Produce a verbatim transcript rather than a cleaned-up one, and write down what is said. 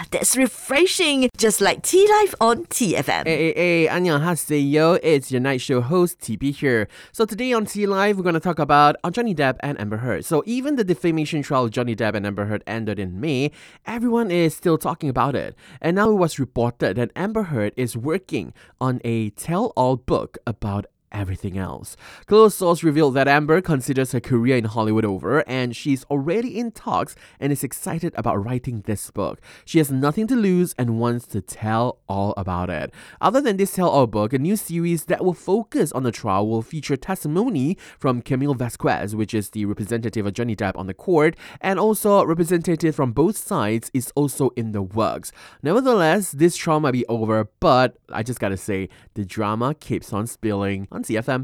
that's refreshing, just like Tea Life on T F M. Hey, hey, hey, annyeonghaseyo, it's your night show host, T B here. So today on Tea Live, we're going to talk about Johnny Depp and Amber Heard. So even the defamation trial of Johnny Depp and Amber Heard ended in May, everyone is still talking about it. And now it was reported that Amber Heard is working on a tell-all book about everything else. Close source revealed that Amber considers her career in Hollywood over and she's already in talks and is excited about writing this book. She has nothing to lose and wants to tell all about it. Other than this tell-all book, a new series that will focus on the trial will feature testimony from Camille Vasquez, which is the representative of Johnny Depp on the court, and also representative from both sides is also in the works. Nevertheless, this trial might be over, but I just gotta say, the drama keeps on spilling on C F M.